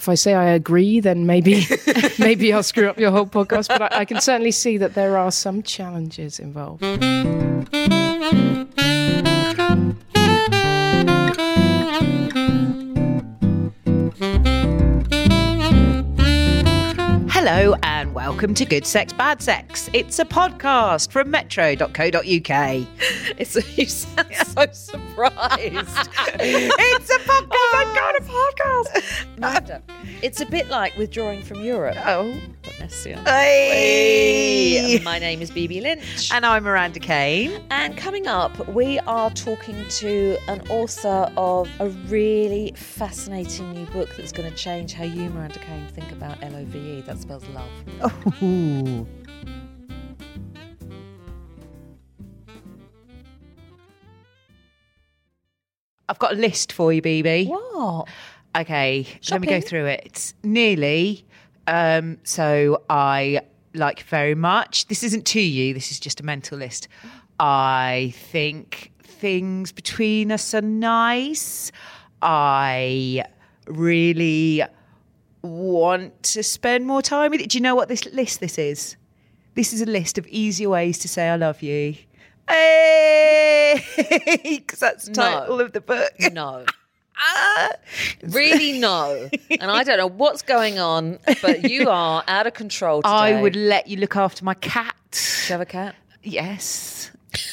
if I say I agree, then maybe I'll screw up your whole podcast. But I can certainly see that there are some challenges involved. Hello and welcome to Good Sex, Bad Sex. It's a podcast from metro.co.uk. You sound so surprised. It's a podcast. Oh my God, a podcast. Miranda, it's a bit like Withdrawing from Europe. Oh. But messier. Hey. My name is Bibi Lynch. And I'm Miranda Kane. And coming up, we are talking to an author of a really fascinating new book that's going to change how you, Miranda Kane, think about LOVE. That spells love. Oh. I've got a list for you, Bibi. What? Okay, let me Shopping? go through it. Nearly. So I like very much. This isn't to you. This is just a mental list. I think things between us are nice. I really want to spend more time with it. Do you know what this is? This is a list of easier ways to say I love you. Hey! Because that's the title of the book. No. Really, no. And I don't know what's going on, but you are out of control today. I would let you look after my cat. Do you have a cat? Yes.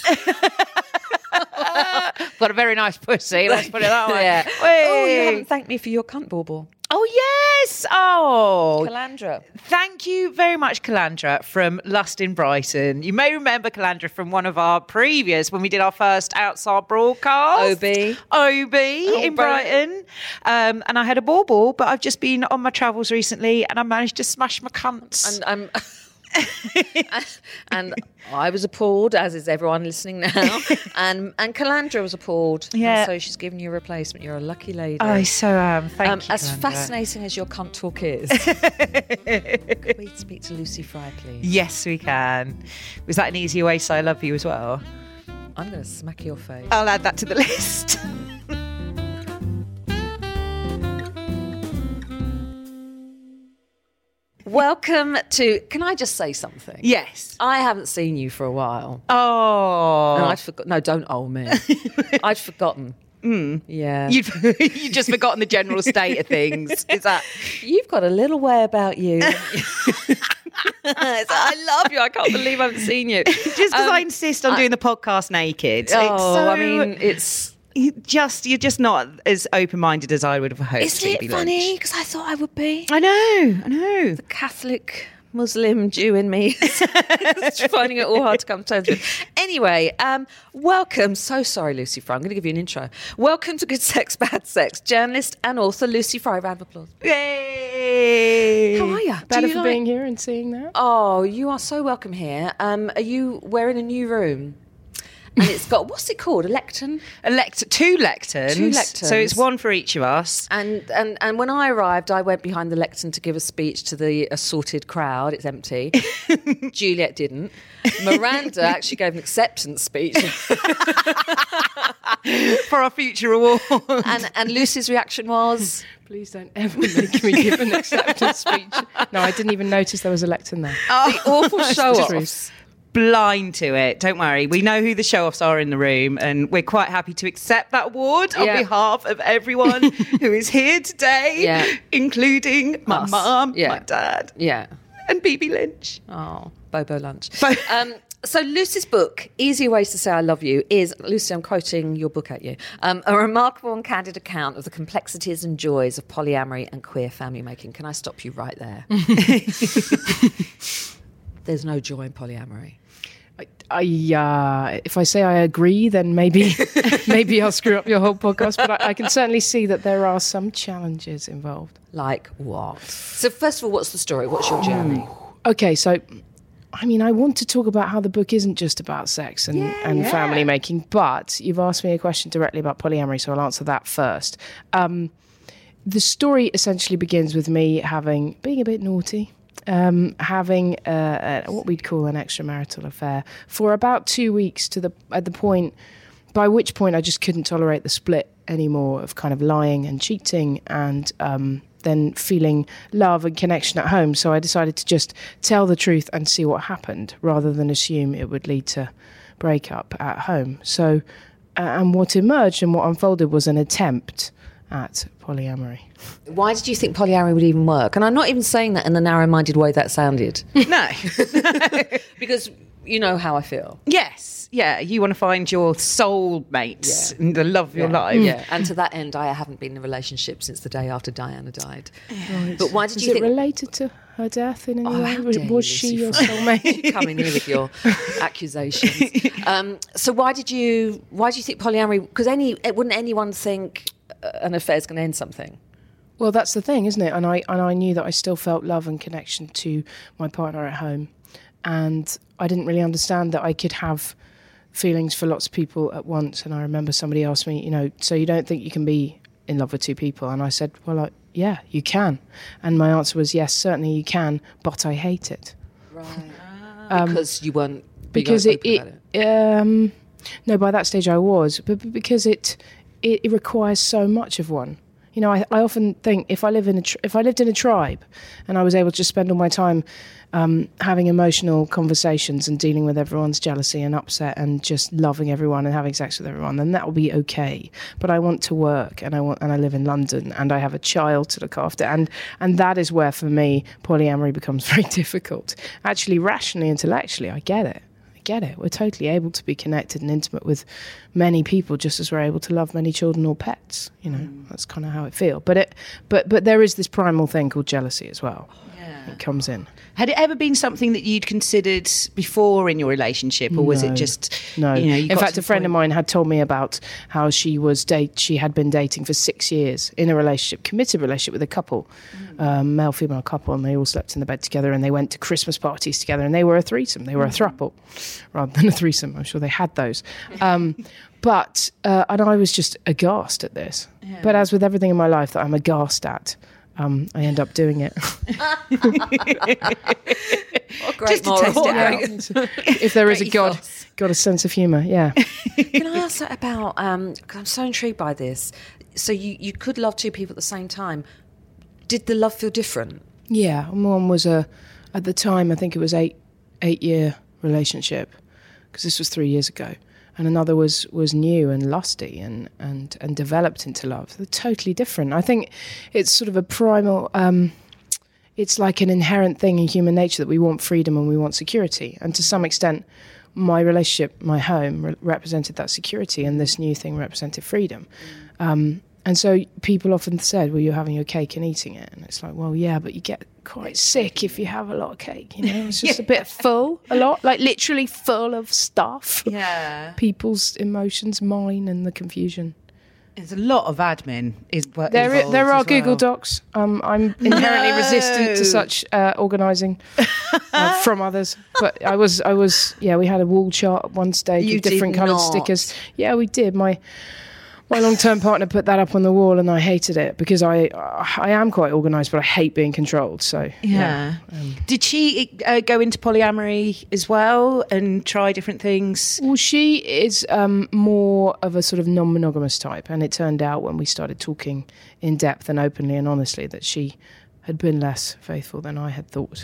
Got a very nice pussy, let's put it that way. Yeah. Whey! Oh, you haven't thanked me for your cunt bauble. Oh, yes. Oh. Calandra. Thank you very much, Calandra, from Lust in Brighton. You may remember Calandra from one of our previous, when we did our first outside broadcast. OB in Brighton. And I had a bauble, but I've just been on my travels recently and I managed to smash my cunts. And and I was appalled, as is everyone listening now. And Calandra was appalled. Yeah. And so she's given you a replacement. You're a lucky lady. I so am. Thank you, As Calandra. fascinating as your cunt talk is, could we speak to Lucy Fry, please? Yes, we can. Was that an easier way to say I love you as well? I'm going to smack your face. I'll add that to the list. Welcome to... Can I just say something? Yes. I haven't seen you for a while. Oh. And I'd forgotten... No, don't owe me. I'd forgotten. Yeah. You'd just forgotten the general state of things. Is that... You've got a little way about you. I love you. I can't believe I haven't seen you. Just because I insist on doing the podcast naked. I mean, it's... You're just not as open-minded as I would have hoped. Isn't it funny? Because I thought I would be. I know. The Catholic Muslim Jew in me is finding it all hard to come to terms with. Anyway, welcome. So sorry, Lucy Fry. I'm going to give you an intro. Welcome to Good Sex, Bad Sex. Journalist and author Lucy Fry. Round of applause. Yay! How are you? Better for being here and seeing that. Oh, you are so welcome here. We're in a new room. And it's got, what's it called? A lectern? Two lecterns. Two lecterns. So it's one for each of us. And when I arrived, I went behind the lectern to give a speech to the assorted crowd. It's empty. Juliet didn't. Miranda actually gave an acceptance speech. For our future award. And Lucy's reaction was... Please don't ever make me give an acceptance speech. No, I didn't even notice there was a lectern there. The awful show-offs. Blind to it. Don't worry. We know who the show-offs are in the room and we're quite happy to accept that award on behalf of everyone who is here today, including my mum, my dad, and Bibi Lynch. Oh, Bobo Lunch. So Lucy's book, Easier Ways to Say I Love You, is, Lucy, I'm quoting your book at you, a remarkable and candid account of the complexities and joys of polyamory and queer family making. Can I stop you right there? There's no joy in polyamory. If I say I agree, then maybe I'll screw up your whole podcast. But I can certainly see that there are some challenges involved. Like what? So first of all, what's the story? What's your journey? Okay, so I mean, I want to talk about how the book isn't just about sex and family making, but you've asked me a question directly about polyamory, so I'll answer that first. The story essentially begins with me being a bit naughty. Having what we'd call an extramarital affair for about 2 weeks at the point by which point I just couldn't tolerate the split anymore of kind of lying and cheating and than feeling love and connection at home. So I decided to just tell the truth and see what happened, rather than assume it would lead to breakup at home. So, and what emerged and what unfolded was an attempt at polyamory. Why did you think polyamory would even work? And I'm not even saying that in the narrow-minded way that sounded. No. Because you know how I feel. Yes. Yeah. You want to find your soulmate and the love of your life. Yeah. And to that end, I haven't been in a relationship since the day after Diana died. Right. But why did Is you it think... related to her death in any way? how dare Was you, she your Lucy soulmate? Come in here with your accusations. So why do you think polyamory? Because wouldn't anyone think an affair is going to end something? Well, that's the thing, isn't it? And I knew that I still felt love and connection to my partner at home, and I didn't really understand that I could have feelings for lots of people at once. And I remember somebody asked me, so you don't think you can be in love with two people? And I said, well, yeah, you can. And my answer was, yes, certainly you can, but I hate it. Right. Because you weren't. Because open about it. No, by that stage I was, but because it requires so much of one. I often think if I lived in a tribe and I was able to just spend all my time having emotional conversations and dealing with everyone's jealousy and upset and just loving everyone and having sex with everyone, then that will be okay. But I want to work, and I live in London, and I have a child to look after, and that is where for me polyamory becomes very difficult. Actually, rationally, intellectually, I get it. We're totally able to be connected and intimate with many people, just as we're able to love many children or pets. That's kind of how I feel. But there is this primal thing called jealousy as well. Yeah. It comes in. Had it ever been something that you'd considered before in your relationship, or was it just... No. In fact, a friend of mine had told me about how she had been dating for 6 years in a relationship, committed relationship with a couple, male-female couple, and they all slept in the bed together, and they went to Christmas parties together, and they were a threesome. They were a throuple rather than a threesome. I'm sure they had those. But and I was just aghast at this. Yeah. But as with everything in my life that I'm aghast at, I end up doing it. What great moral. Just to test it out. If there is a God, got a sense of humour, yeah. Can I ask that about, because I'm so intrigued by this. So you could love two people at the same time. Did the love feel different? Yeah, one was at the time, I think it was 8-year relationship, because this was 3 years ago. And another was new and lusty and developed into love. They're totally different. I think it's sort of a primal, it's like an inherent thing in human nature that we want freedom and we want security. And to some extent, my relationship, my home, represented that security, and this new thing represented freedom. And so people often said, well, you're having your cake and eating it. And it's like, well, yeah, but you get quite sick if you have a lot of cake, It's just a bit full, a lot, like literally full of stuff. Yeah. People's emotions, mine, and the confusion. There's a lot of admin. There are Google Docs. I'm inherently resistant to such organising from others. But I was. We had a wall chart at one stage with different coloured stickers. Yeah, we did. My long-term partner put that up on the wall, and I hated it because I am quite organised, but I hate being controlled. So yeah. Did she go into polyamory as well and try different things? Well, she is more of a sort of non-monogamous type, and it turned out when we started talking in depth and openly and honestly that she had been less faithful than I had thought.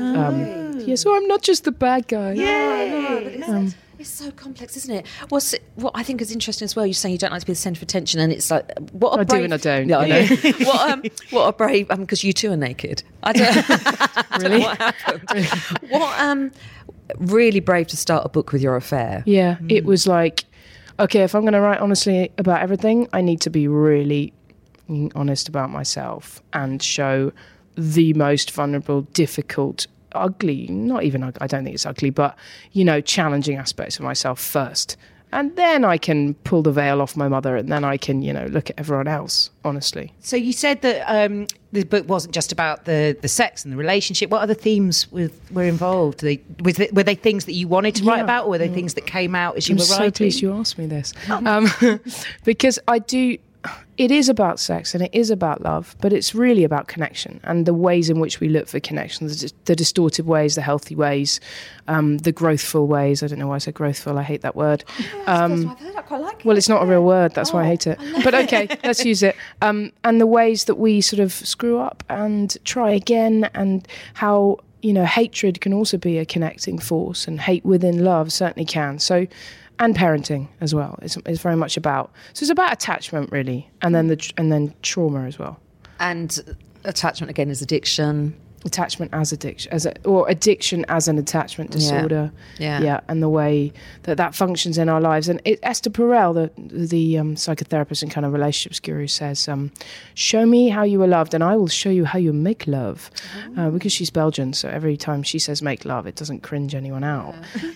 So I'm not just the bad guy. Yeah. It's so complex, isn't it? What I think is interesting as well, you're saying you don't like to be the centre of attention, and it's like, what a I brave... do and I don't. Yeah, I know. What a brave... because you two are naked. I don't Really? know what happened. What really brave to start a book with your affair. Yeah, it was like, okay, if I'm going to write honestly about everything, I need to be really honest about myself and show the most vulnerable, difficult, ugly, not even ugly, I don't think it's ugly, but, challenging aspects of myself first. And then I can pull the veil off my mother, and then I can, look at everyone else, honestly. So you said that the book wasn't just about the sex and the relationship. What other themes were involved? Were they things that you wanted to write about, or were they things that came out as you were writing? I'm so pleased you asked me this. Because it is about sex and it is about love, but it's really about connection and the ways in which we look for connections, the distorted ways, the healthy ways, the growthful ways. I don't know why I said growthful. I hate that word. I've heard, I quite like it. Well, it's not a real word. That's why I hate it. But okay, let's use it. And the ways that we sort of screw up and try again, and how, hatred can also be a connecting force, and hate within love certainly can. So, and parenting as well. It's very much about. So it's about attachment really, and then trauma as well. And attachment again is addiction. Attachment as addiction, or addiction as an attachment disorder. Yeah, and the way that functions in our lives. And Esther Perel, the psychotherapist and kind of relationships guru, says, "Show me how you were loved, and I will show you how you make love." Because she's Belgian, so every time she says "make love," it doesn't cringe anyone out.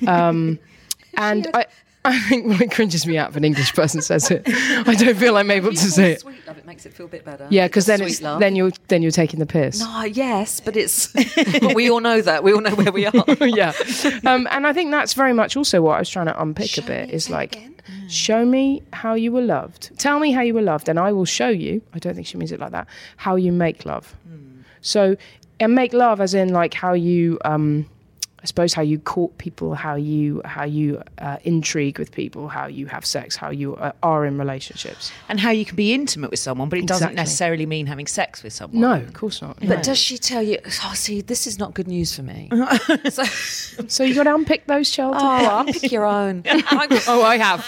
And I think it cringes me out if an English person says it. I don't feel I'm able to say it. Sweet love, it makes it feel a bit better. Yeah, because then you're taking the piss. No, yes, but but we all know that. We all know where we are. Yeah, and I think that's very much also what I was trying to unpick a bit. Is like, show me how you were loved. Tell me how you were loved, and I will show you. I don't think she means it like that. How you make love. So, and make love as in like how you. I suppose how you court people, how you intrigue with people, how you have sex, how you are in relationships, and how you can be intimate with someone, but it doesn't necessarily mean having sex with someone. No, of course not. But does she tell you? Oh, see, this is not good news for me. So you got to unpick those childhood parts. Unpick your own. I have.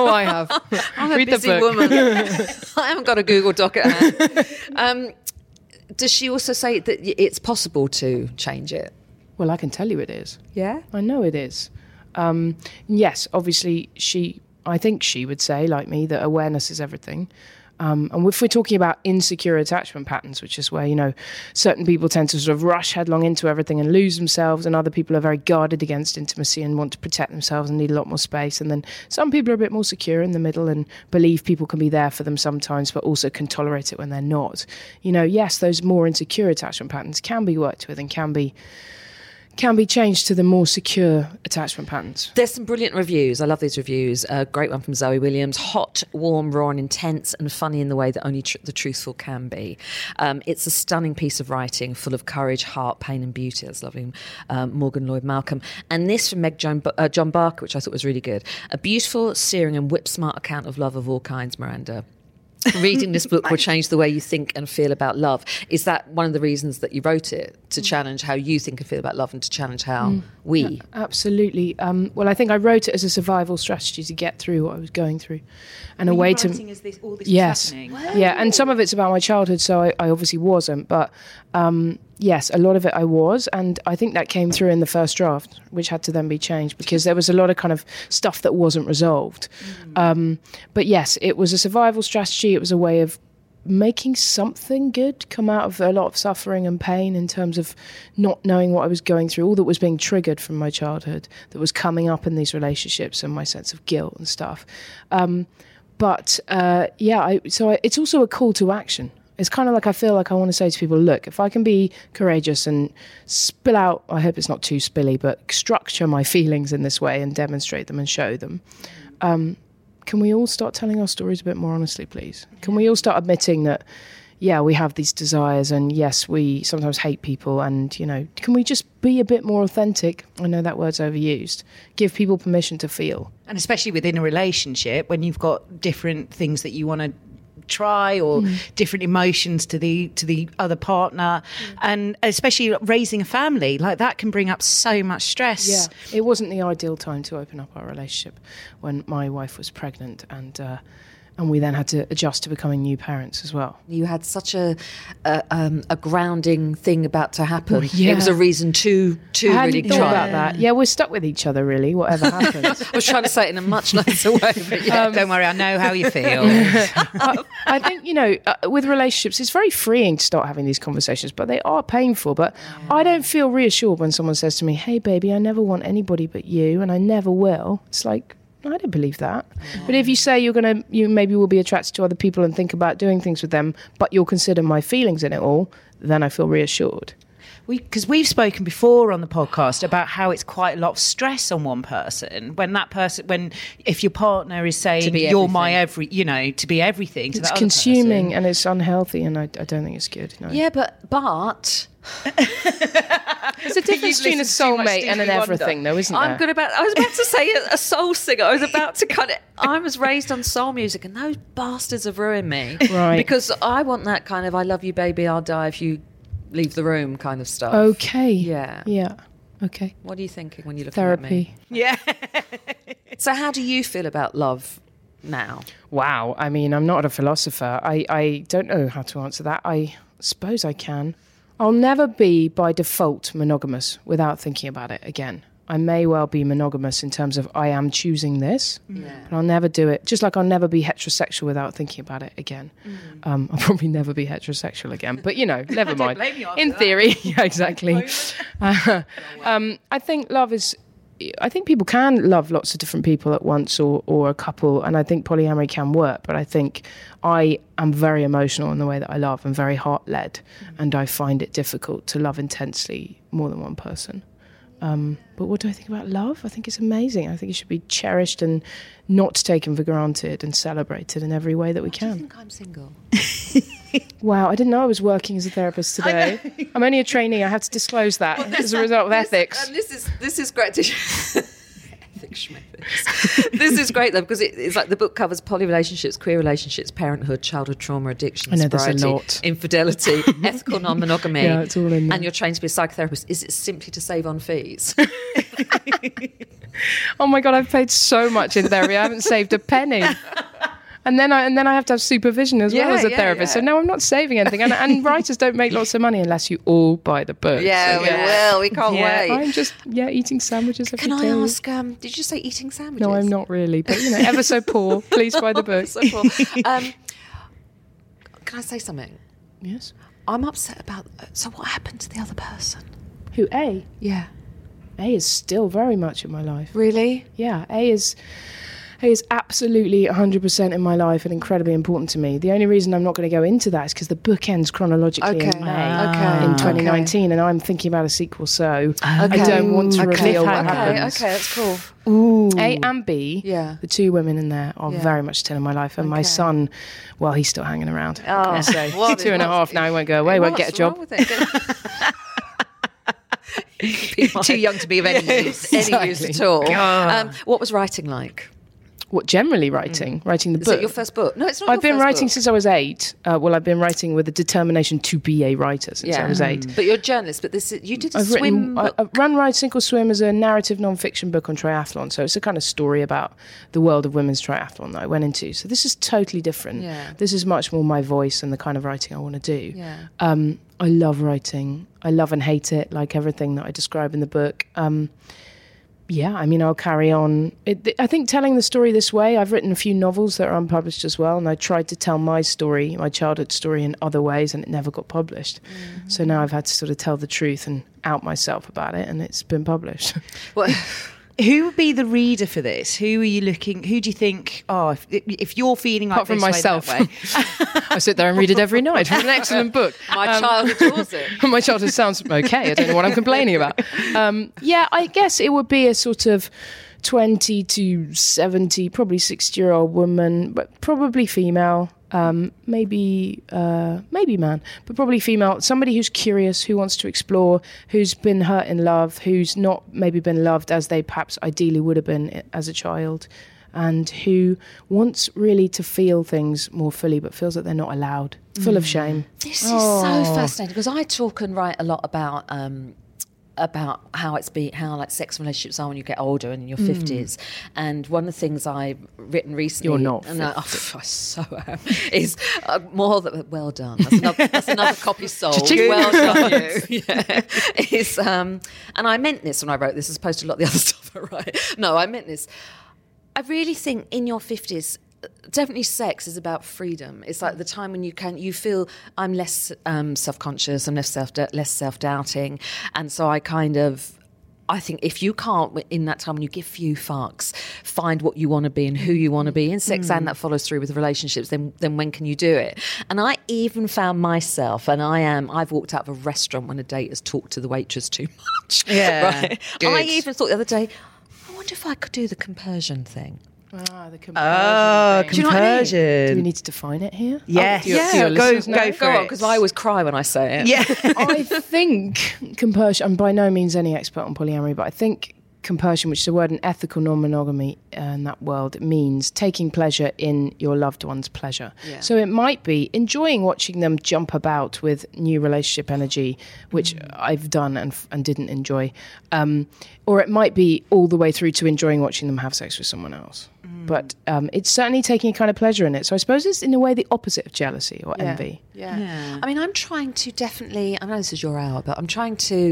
I'm Read a busy the book. woman. I haven't got a Google Doc at hand. Does she also say that it's possible to change it? Well, I can tell you it is. Yeah? I know it is. Yes, obviously, I think she would say, like me, that awareness is everything. And if we're talking about insecure attachment patterns, which is where, certain people tend to sort of rush headlong into everything and lose themselves, and other people are very guarded against intimacy and want to protect themselves and need a lot more space. And then some people are a bit more secure in the middle and believe people can be there for them sometimes, but also can tolerate it when they're not. Yes, those more insecure attachment patterns can be worked with and can be changed to the more secure attachment patterns. There's some brilliant reviews. I love these reviews. A great one from Zoe Williams. Hot, warm, raw and intense, and funny in the way that only the truthful can be. It's a stunning piece of writing full of courage, heart, pain and beauty. That's lovely. Morgan Lloyd Malcolm. And this from Meg John Barker, which I thought was really good. A beautiful, searing and whip-smart account of love of all kinds, Miranda. Reading this book will change the way you think and feel about love. Is that one of the reasons that you wrote it? To challenge how you think and feel about love and to challenge how we? Yeah, absolutely. Well, I think I wrote it as a survival strategy to get through what I was going through. And a way to... all this yes. happening? Yeah, and some of it's about my childhood, so I obviously wasn't. But yes, a lot of it I was. And I think that came through in the first draft, which had to then be changed because there was a lot of kind of stuff that wasn't resolved. But yes, it was a survival strategy. It was a way of making something good come out of a lot of suffering and pain in terms of not knowing what I was going through, all that was being triggered from my childhood that was coming up in these relationships and my sense of guilt and stuff. But it's also a call to action. It's kind of like I feel like I want to say to people, look, if I can be courageous and spill out, I hope it's not too spilly, but structure my feelings in this way and demonstrate them and show them. Can we all start telling our stories a bit more honestly, please? Can we all start admitting that, yeah, we have these desires and yes, we sometimes hate people and, can we just be a bit more authentic? I know that word's overused. Give people permission to feel. And especially within a relationship when you've got different things that you want to try or different emotions to the other partner, and especially raising a family like that can bring up so much stress. Yeah, it wasn't the ideal time to open up our relationship when my wife was pregnant, and we then had to adjust to becoming new parents as well. You had such a grounding thing about to happen. Yeah. It was a reason to I hadn't really thought try about that. Yeah, we're stuck with each other really, whatever happens. I was trying to say it in a much nicer way, but yeah. Don't worry, I know how you feel. I think, with relationships, it's very freeing to start having these conversations, but they are painful. But I don't feel reassured when someone says to me, hey, baby, I never want anybody but you, and I never will. It's like, I don't believe that. But if you say you maybe will be attracted to other people and think about doing things with them, but you'll consider my feelings in it all, then I feel reassured. because we've spoken before on the podcast about how it's quite a lot of stress on one person if your partner is saying you're my to be everything to It's that other consuming person. and it's unhealthy, and I don't think it's good. No. Yeah, but There's a difference between a soulmate and an everything, though, isn't there? I was about to say a soul singer. I was about to I was raised on soul music, and those bastards have ruined me. Right. Because I want that kind of "I love you, baby, I'll die if you leave the room" kind of stuff. Okay. Yeah. Yeah. Okay. What are you thinking when you look at Therapy. me? Yeah. So, how do you feel about love now? Wow. I mean, I'm not a philosopher. I don't know how to answer that. I suppose I can. I'll never be, by default, monogamous without thinking about it again. I may well be monogamous in terms of I am choosing this, but I'll never do it. Just like I'll never be heterosexual without thinking about it again. I'll probably never be heterosexual again. But, never mind. In theory, yeah, exactly. I think love is... I think people can love lots of different people at once or a couple, and I think polyamory can work, but I think I am very emotional in the way that I love and very heart-led, and I find it difficult to love intensely more than one person. But what do I think about love? I think it's amazing. I think it should be cherished and not taken for granted and celebrated in every way that we can. Do you think I'm single? Wow, I didn't know I was working as a therapist today. I'm only a trainee. I have to disclose that as a result of ethics. And this is great. Ethics schmethics. This is great though, because it's like the book covers poly relationships, queer relationships, parenthood, childhood trauma, addiction, I know there's sobriety, a lot. infidelity, ethical non-monogamy. Yeah, it's all in there. And you're trained to be a psychotherapist. Is it simply to save on fees? Oh my God, I've paid so much in therapy. I haven't saved a penny. And then I have to have supervision as well as a therapist. So no, I'm not saving anything. And writers don't make lots of money unless you all buy the book. Yeah, So, we will. We can't wait. I'm just eating sandwiches every Can day. I ask? Did you say eating sandwiches? No, I'm not really, but ever so poor. Please buy the book. So poor. Can I say something? Yes. I'm upset about. So what happened to the other person? Who? A? Yeah. A is still very much in my life. Really? Yeah, A is absolutely 100% in my life and incredibly important to me. The only reason I'm not going to go into that is because the book ends chronologically in May in 2019, and I'm thinking about a sequel, so I don't want to reveal what happens. Okay, that's cool. Ooh. A and B, Yeah. the two women in there are very much still in my life, and my son, well, he's still hanging around. Oh, So he's 2.5 now, he won't go away, won't get a job. Too young to be of any use at all. What was writing like? What, generally writing the Is book? it your first book? No, it's not. I've been writing book. since I was 8. I've been writing with a determination to be a writer since I was 8. But you're a journalist. But you did a I've swim. Run, Ride, Sink or Swim as a narrative non-fiction book on triathlon. So it's a kind of story about the world of women's triathlon that I went into. So this is totally different. Yeah. This is much more my voice and the kind of writing I want to do. Yeah. I love writing. I love and hate it, like everything that I describe in the book. I'll carry on. I think telling the story this way, I've written a few novels that are unpublished as well, and I tried to tell my story, my childhood story, in other ways, and it never got published. Mm-hmm. So now I've had to sort of tell the truth and out myself about it, and it's been published. Well, Who would be the reader for this? Who are you looking? Who do you think? Oh, if you're feeling like Apart from this myself, way, that way. I sit there and read it every night. It's an excellent book. my child adores it. My childhood sounds okay. I don't know what I'm complaining about. I guess it would be a sort of 20 to 70, probably 60-year-old woman, but probably female. Maybe man, but probably female. Somebody who's curious, who wants to explore, who's been hurt in love, who's not maybe been loved as they perhaps ideally would have been as a child, and who wants really to feel things more fully, but feels that they're not allowed, full of shame. This is so fascinating because I talk and write a lot about how like sex and relationships are when you get older and in your 50s. And one of the things I've written recently, You're not. And I so am, is more that well done. That's another copy sold. Well done, you. Yeah. And I meant this when I wrote this, as opposed to a lot of the other stuff I write. No, I meant this. I really think in your 50s. Definitely sex is about freedom. It's like the time when you feel I'm less self-conscious, I'm less self-doubting. And so I kind of I think if you can't, in that time when you give few fucks, find what you want to be and who you want to be in sex, and that follows through with relationships, then when can you do it? And I even found myself, and I've walked out of a restaurant when a date has talked to the waitress too much. Yeah. Right? Good. I even thought the other day, I wonder if I could do the compersion thing. The compersion. Oh, thing. Do you know what I mean? compersion. Do we need to define it here? Yes. Do your listeners know? Go for Go on, it. because I always cry when I say it. Yeah. I think compersion, I'm by no means any expert on polyamory, but I think compersion, which is a word in ethical non-monogamy in that world, it means taking pleasure in your loved one's pleasure. Yeah. So it might be enjoying watching them jump about with new relationship energy, which I've done and didn't enjoy. Or it might be all the way through to enjoying watching them have sex with someone else. But it's certainly taking a kind of pleasure in it. So I suppose it's in a way the opposite of jealousy or envy. Yeah. I mean, I'm trying to definitely, I know this is your hour, but I'm trying to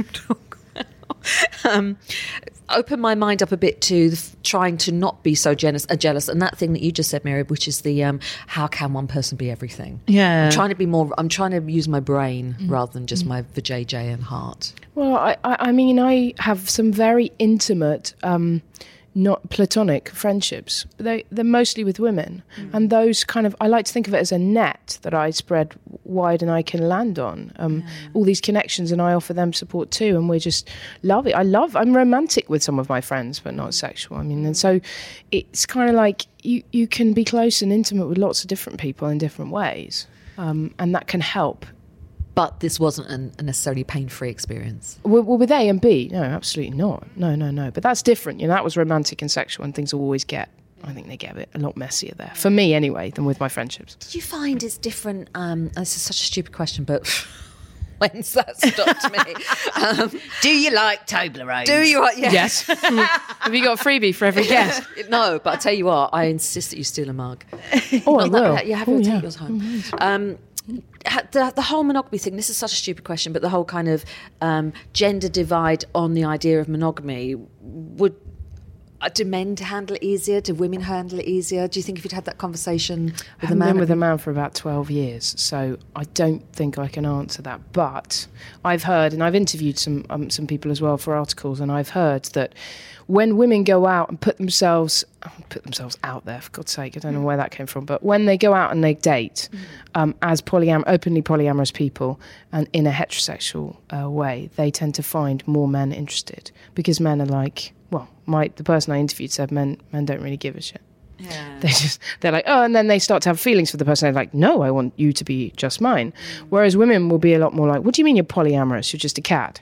open my mind up a bit to trying to not be so jealous. And that thing that you just said, Mary, which is the how can one person be everything? Yeah. I'm trying to use my brain rather than just my vajayjay and heart. Well, I mean, I have some very intimate, not platonic friendships. They're mostly with women. And those kind of, I like to think of it as a net that I spread wide and I can land on. All these connections, and I offer them support too. And we just love it. I'm romantic with some of my friends, but not sexual. I mean, and so it's kind of like you can be close and intimate with lots of different people in different ways. And that can help. But this wasn't a necessarily pain-free experience. Well, with A and B, no, absolutely not. No. But that's different. That was romantic and sexual, and things will always get, I think they get a lot messier there. For me, anyway, than with my friendships. Did you find it's different? This is such a stupid question, but when's that stopped me? Do you like Toblerone? Do you? Yeah. Yes. Have you got a freebie for every guest? No, but I tell you what, I insist that you steal a mug. Oh, I will. Yeah, have your take yours home. The whole monogamy thing, this is such a stupid question, but the whole kind of gender divide on the idea of monogamy, do men handle it easier? Do women handle it easier? Do you think if you'd had that conversation with a man? I've been with a man for about 12 years, so I don't think I can answer that. But I've heard, and I've interviewed some people as well for articles, and I've heard that when women go out and put themselves out there, for God's sake, I don't know where that came from, but when they go out and they date as openly polyamorous people and in a heterosexual way, they tend to find more men interested, because men are like, well, the person I interviewed said men don't really give a shit. Yeah. They're like, oh, and then they start to have feelings for the person. They're like, no, I want you to be just mine. Whereas women will be a lot more like, what do you mean you're polyamorous? You're just a cat.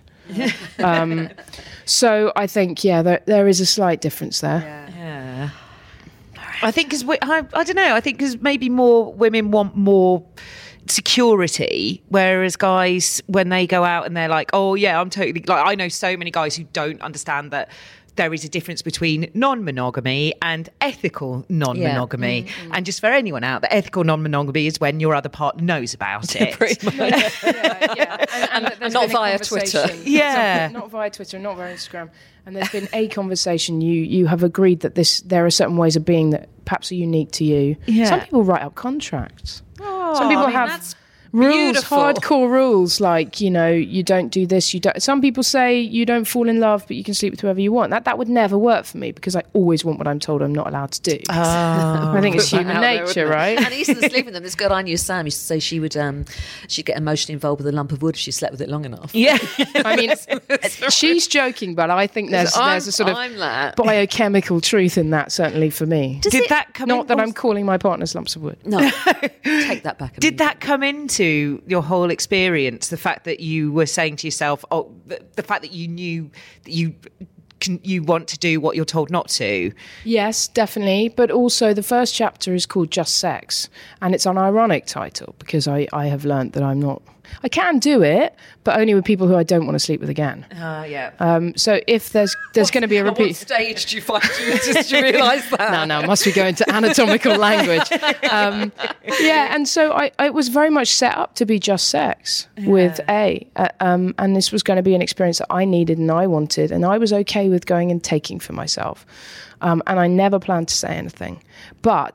So I think, there is a slight difference there. Yeah. I think because I don't know. I think because maybe more women want more security, whereas guys, when they go out and they're like, oh yeah, I'm totally like, I know so many guys who don't understand that there is a difference between non-monogamy and ethical non-monogamy. Yeah. And just for anyone out, the ethical non-monogamy is when your other partner knows about it. Pretty much. And not via Twitter. Yeah. Not via Twitter, not via Instagram. And there's been a conversation. You have agreed that there are certain ways of being that perhaps are unique to you. Yeah. Some people write up contracts. Some people have rules, beautiful. hardcore rules, like, you don't do this, you don't. Some people say you don't fall in love, but you can sleep with whoever you want. That would never work for me, because I always want what I'm told I'm not allowed to do. I think it's human nature, right? And I used to sleep with them. This girl I knew, Sam, used to say she'd get emotionally involved with a lump of wood if she slept with it long enough. Yeah. I mean, she's joking, but I think there's a sort of biochemical truth in that, certainly for me. Did that come Not that I'm calling my partners lumps of wood. No. Take that back. Did that come into your whole experience, the fact that you were saying to yourself, the fact that you knew that you want to do what you're told not to? Yes, definitely. But also the first chapter is called Just Sex, and it's an ironic title, because I have learnt that I can do it, but only with people who I don't want to sleep with again. Yeah. So if there's going to be a repeat... At what stage do you find did you realise that? No, must we go into anatomical language? And so I was very much set up to be just sex with A. And this was going to be an experience that I needed and I wanted, and I was okay with going and taking for myself. And I never planned to say anything. But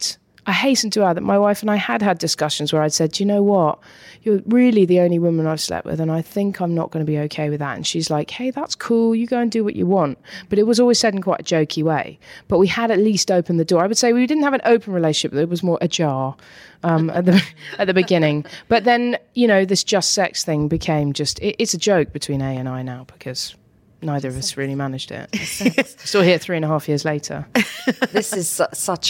I hasten to add that my wife and I had discussions where I'd said, "Do you know what? You're really the only woman I've slept with, and I think I'm not going to be okay with that." And she's like, "Hey, that's cool. You go and do what you want." But it was always said in quite a jokey way. But we had at least opened the door. I would say we didn't have an open relationship. There was more ajar at the beginning. But then, this just sex thing became it's a joke between A and I now because neither of us really managed it. Still here 3.5 years later. This is such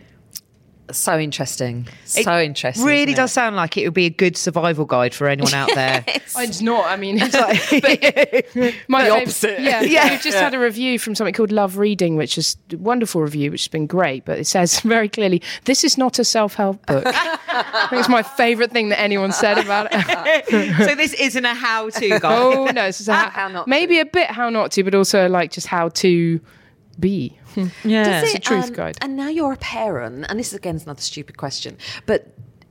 so interesting. So interesting. Really does sound like it would be a good survival guide for anyone out there. It's not. I mean, it's like my opposite. Yeah. We've just had a review from something called Love Reading, which is a wonderful review, which has been great. But it says very clearly, this is not a self-help book. I think it's my favourite thing that anyone said about it. So this isn't a how-to guide. Oh no, it's just how not to. maybe a bit how not to, but also like just how to be. Yeah. It's a truth guide. And now you're a parent, and this again is another stupid question, but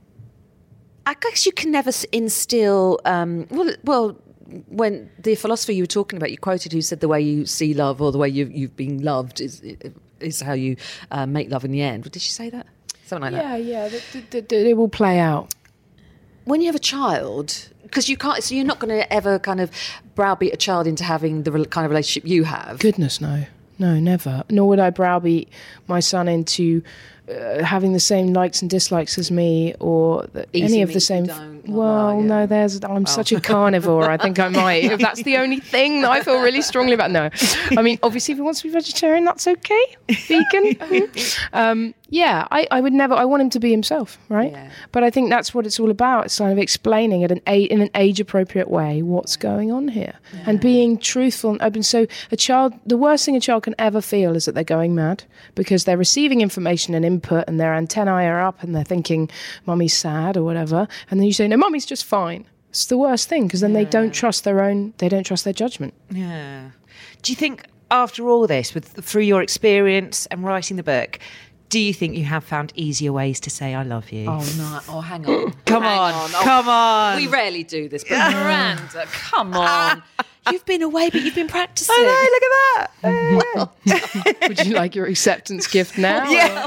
I guess you can never instill. Well, when the philosopher you were talking about, you quoted, who said the way you see love or the way you've been loved is how you make love in the end. Did she say that? Something like that. Yeah. It will play out. When you have a child, because you can't, so you're not going to ever kind of browbeat a child into having the kind of relationship you have. Goodness, no. No, never. Nor would I browbeat my son into having the same likes and dislikes as me, or any of the same. I'm such a carnivore. I think I might. If that's the only thing that I feel really strongly about. No, I mean, obviously, if he wants to be vegetarian, that's okay. Vegan. I would never. I want him to be himself, right? Yeah. But I think that's what it's all about. It's kind of explaining in an age-appropriate way what's going on here, and being truthful and open. So the worst thing a child can ever feel is that they're going mad because they're receiving information and input, and their antennae are up, and they're thinking, "Mummy's sad" or whatever, and then you say, "No, Mummy's just fine." It's the worst thing because then they don't trust their judgment. Yeah. Do you think after all this, through your experience and writing the book, do you think you have found easier ways to say I love you? Oh no! Oh, hang on! Come on! We rarely do this, but Miranda, come on! You've been away, but you've been practicing. I know. Look at that. Would you like your acceptance gift now? Yeah.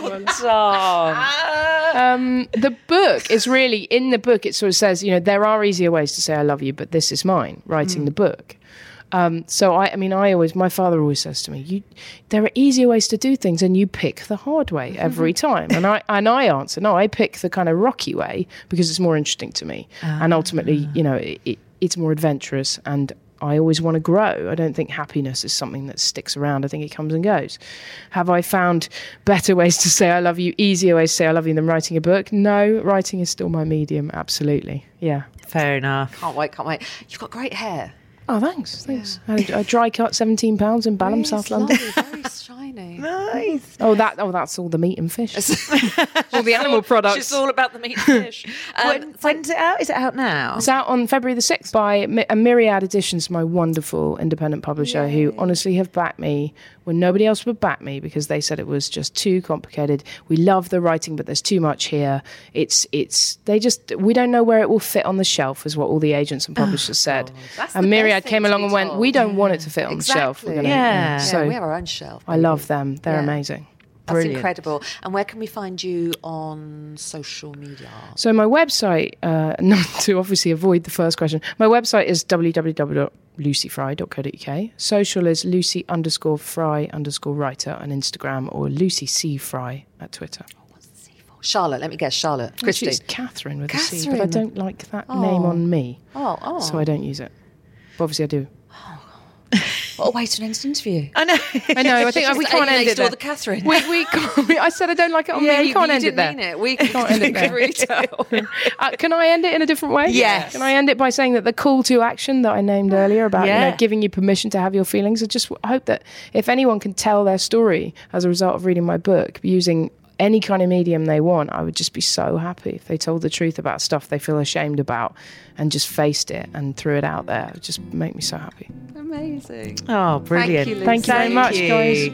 The book is really, in the book, it sort of says, there are easier ways to say I love you, but this is mine, writing the book. So my father always says to me, there are easier ways to do things, and you pick the hard way every time. And I answer, no, I pick the kind of rocky way because it's more interesting to me. And ultimately, it's more adventurous, and I always want to grow. I don't think happiness is something that sticks around. I think it comes and goes. Have I found better ways to say I love you, easier ways to say I love you than writing a book? No, writing is still my medium, absolutely. Yeah. Fair enough. Can't wait. You've got great hair. Oh, thanks. Yeah. I had a dry cut, 17 pounds in Balham, South London. Very shiny. Nice. That's all the meat and fish. All the animal products. It's all about the meat and fish. When's it out? Is it out now? It's out on February the 6th by a Myriad Editions, my wonderful independent publisher, who honestly have backed me when nobody else would back me because they said it was just too complicated. We love the writing, but there's too much here. We don't know where it will fit on the shelf, is what all the agents and publishers said. And Myriad came along and went, we don't want it to fit on the shelf. So we have our own shelf. I love them. They're amazing. That's Brilliant. incredible. And where can we find you on social media? So my website, not to obviously avoid the first question, my website is www.lucyfry.co.uk. Social is Lucy_Fry_writer on Instagram, or Lucy C. Fry at Twitter. What's the C for? Charlotte, let me guess. Charlotte. Christy. It's Catherine with a C, but I don't like that name on me. So I don't use it. But obviously I do. What a way to end an interview. I know. I think we can't end it there. The Catherine. We can't, I said I don't like it on me. We can't end it there. Mean it. We can't end it there. Can I end it in a different way? Yes. Can I end it by saying that the call to action that I named earlier about giving you permission to have your feelings, I just hope that if anyone can tell their story as a result of reading my book using any kind of medium they want, I would just be so happy if they told the truth about stuff they feel ashamed about and just faced it and threw it out there. It would just make me so happy. Amazing. Oh, brilliant. Thank you very much, guys.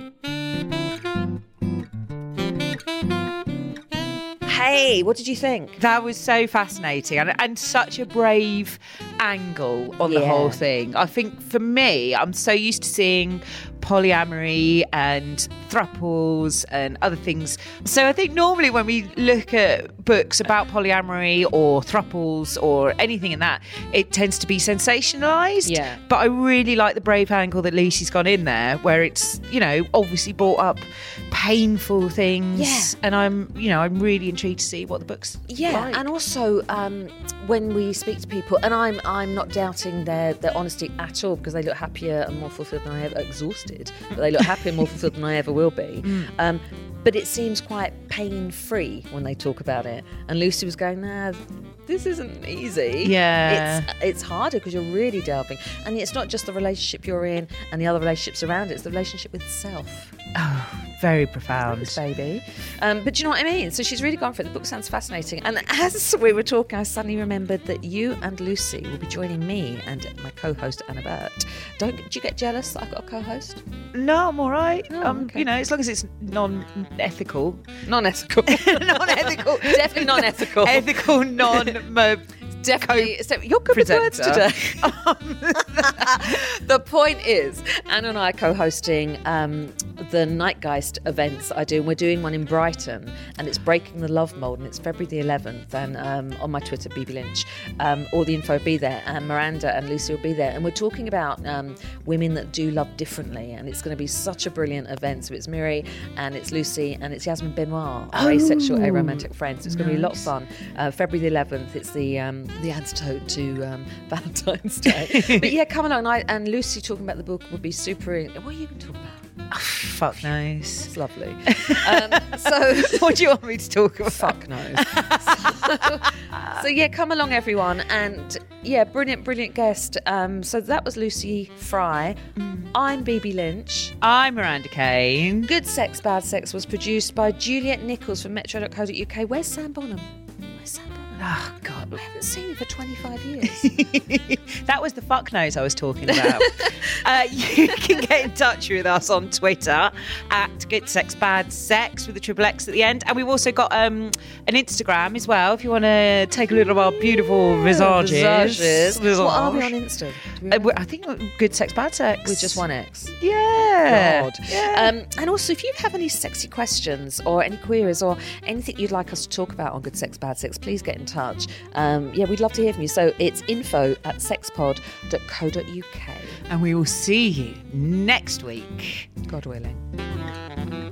Hey, what did you think? That was so fascinating and such a brave angle on the Yeah. whole thing. I think for me, I'm so used to seeing polyamory and thruples and other things. So I think normally when we look at books about polyamory or thruples or anything in that, it tends to be sensationalized. Yeah. But I really like the brave angle that Lucy's gone in there, where it's, obviously brought up painful things. Yeah. And I'm really intrigued to see what the book's like. And also when we speak to people, and I'm not doubting their honesty at all, because they look happier and more fulfilled than I ever exhausted, but they look happier and more fulfilled than I ever will be. But it seems quite pain-free when they talk about it. And Lucy was going, nah, this isn't easy. Yeah. It's harder because you're really delving. And it's not just the relationship you're in and the other relationships around it, it's the relationship with self. Oh, very profound. Baby. But do you know what I mean? So she's really gone for it. The book sounds fascinating. And as we were talking, I suddenly remembered that you and Lucy will be joining me and my co-host, Anna Burt. Do you get jealous that I've got a co-host? No, I'm all right. Okay. As long as it's non-ethical. Non-ethical. Non-ethical. Definitely non-ethical. Ethical, Definitely. You're good with words today. The point is, Anna and I are co-hosting the Nightgeist events that I do, and we're doing one in Brighton, and it's Breaking the Love Mold, and it's February the 11th, and on my Twitter, BB Lynch, all the info will be there, and Miranda and Lucy will be there, and we're talking about women that do love differently, and it's going to be such a brilliant event. So it's Miri, and it's Lucy, and it's Yasmin Benoit, our asexual, aromantic friend. So it's going to be a lot of fun. February the 11th, it's the antidote to Valentine's Day. But yeah, come along. And Lucy talking about the book would be super. What are you going to talk about? Fuck knows. It's lovely. So What do you want me to talk about? fuck knows. So yeah, come along everyone, and yeah, brilliant guest. So that was Lucy Fry. I'm BB Lynch. I'm Miranda Kane. Good Sex, Bad Sex was produced by Juliet Nichols from Metro.co.uk. Where's Sam Bonham? Oh, God. I haven't seen him for 25 years. That was the fuck knows I was talking about. You can get in touch with us on Twitter at Good Sex Bad Sex with a triple X at the end. And we've also got an Instagram as well if you want to take a look at our beautiful visages. What are we on Insta? I think Good Sex Bad Sex. With just one X. Yeah. God. Yeah. And also, if you have any sexy questions or any queries or anything you'd like us to talk about on Good Sex, Bad Sex, please get in touch. We'd love to hear from you. So it's info@sexpod.co.uk. And we will see you next week. God willing.